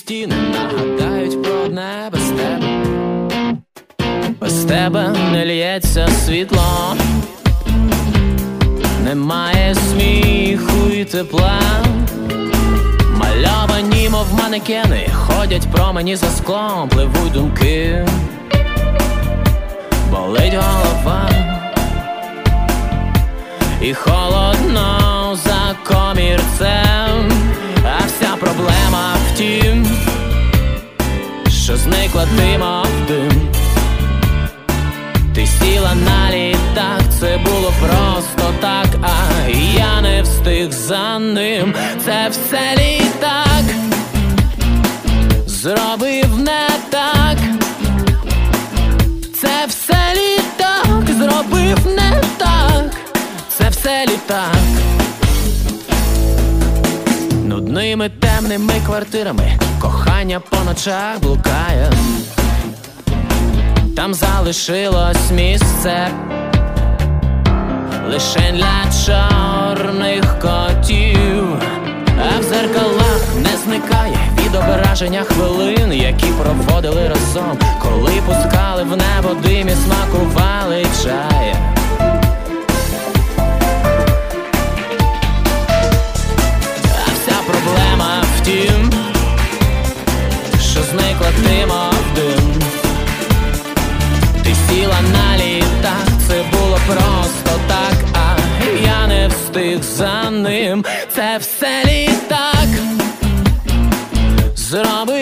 стіни нагадають про одне: без тебе, без тебе не лється світло, немає сміху і тепла. Мальовані, мов манекени, ходять промені за склом, пливуть думки, болить голова, і холодно за комірцем. А вся проблема в тім, що зникла ти, мов дим. Ти сіла на літак, це було просто так, а я не встиг за ним. Це все літак зробив не так. Це все літак зробив не так. Це все літак. Нудними темними квартирами кохання по ночах блукає. Там залишилось місце лише для чорних котів. А в зеркалах не зникає відображення хвилин, які проводили разом, коли пускали в небо дим і смакували чай. А вся проблема в тім, що зникла ти, мов дим. Ти сіла на літак, це було просто так, а я не встиг за ним. Це все літак зробив